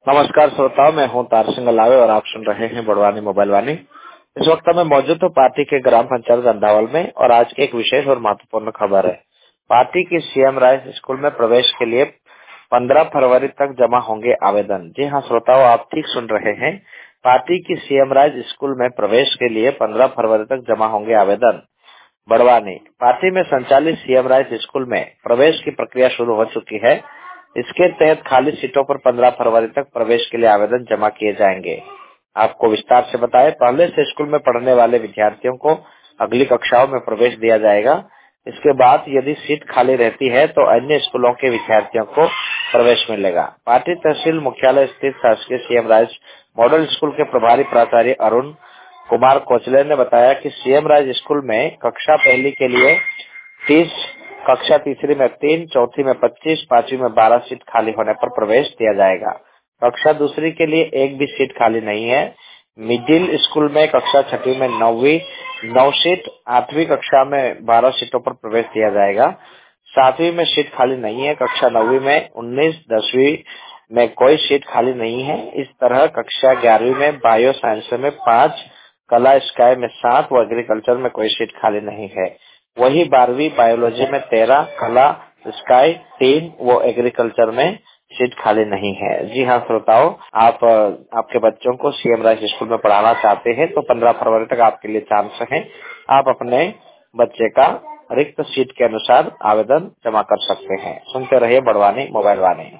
नमस्कार श्रोताओं, मैं हूं तार सिंह लावे और आप सुन रहे हैं बड़वानी मोबाइल वाणी। इस वक्त मैं मौजूद हूं पार्टी के ग्राम पंचायत गंधावल में और आज की एक विशेष और महत्वपूर्ण खबर है। पार्टी की सीएम राइस स्कूल में प्रवेश के लिए 15 फरवरी तक जमा होंगे आवेदन। जी हां श्रोताओं, आप ठीक सुन रहे हैं। पार्टी की सीएम राइस स्कूल में प्रवेश के लिए 15 फरवरी तक जमा होंगे आवेदन। बड़वानी पार्टी में संचालित सीएम राइस स्कूल में प्रवेश की प्रक्रिया शुरू हो चुकी है। इसके तहत खाली सीटों पर 15 फरवरी तक प्रवेश के लिए आवेदन जमा किए जाएंगे। आपको विस्तार से बताएं, पहले से स्कूल में पढ़ने वाले विद्यार्थियों को अगली कक्षाओं में प्रवेश दिया जाएगा। इसके बाद यदि सीट खाली रहती है तो अन्य स्कूलों के विद्यार्थियों को प्रवेश मिलेगा। पार्टी तहसील मुख्यालय स्थित शासकीय सीएम राइस मॉडल स्कूल के प्रभारी प्राचार्य अरुण कुमार कोचले ने बताया कि सीएम राइस स्कूल में कक्षा पहली के लिए 30, कक्षा तीसरी में 3, चौथी में 25, पांचवी में 12 सीट खाली होने पर प्रवेश दिया जाएगा। कक्षा दूसरी के लिए एक भी सीट खाली नहीं है। मिडिल स्कूल में कक्षा छठी में 9 सीट, 8वीं कक्षा में 12 सीटों पर प्रवेश दिया जाएगा। 7वीं में सीट खाली नहीं है। कक्षा 9वीं में 19, 10वीं में कोई सीट खाली नहीं है। इस तरह कक्षा 11वीं में बायो साइंस में 5, कला स्काई में 7 व एग्रीकल्चर में कोई सीट खाली नहीं है। वही 12वीं बायोलॉजी में 13, कला स्काई 3 वो एग्रीकल्चर में सीट खाली नहीं है। जी हाँ श्रोताओं, आप आपके बच्चों को सीएम राइस स्कूल में पढ़ाना चाहते हैं तो 15 फरवरी तक आपके लिए चांस है। आप अपने बच्चे का रिक्त सीट के अनुसार आवेदन जमा कर सकते हैं। सुनते रहिए बड़वानी मोबाइल वाणी।